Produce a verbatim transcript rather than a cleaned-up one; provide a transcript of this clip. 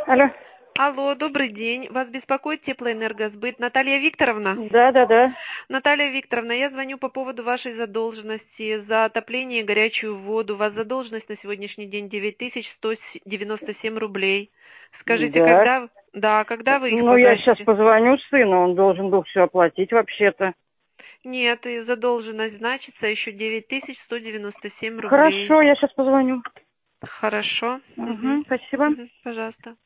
Алло. Алло, добрый день. Вас беспокоит теплоэнергосбыт. Наталья Викторовна? Да, да, да. Наталья Викторовна, я звоню по поводу вашей задолженности за отопление и горячую воду. У вас задолженность на сегодняшний день девять тысяч сто девяносто семь рублей. Скажите, Да. когда, да, когда вы их Ну, я сейчас погасите? позвоню сыну, он должен был все оплатить вообще-то. Нет, и задолженность значится еще девять тысяч сто девяносто семь рублей. Хорошо, я сейчас позвоню. Хорошо. Мгм. Угу, спасибо. Мгм. Пожалуйста.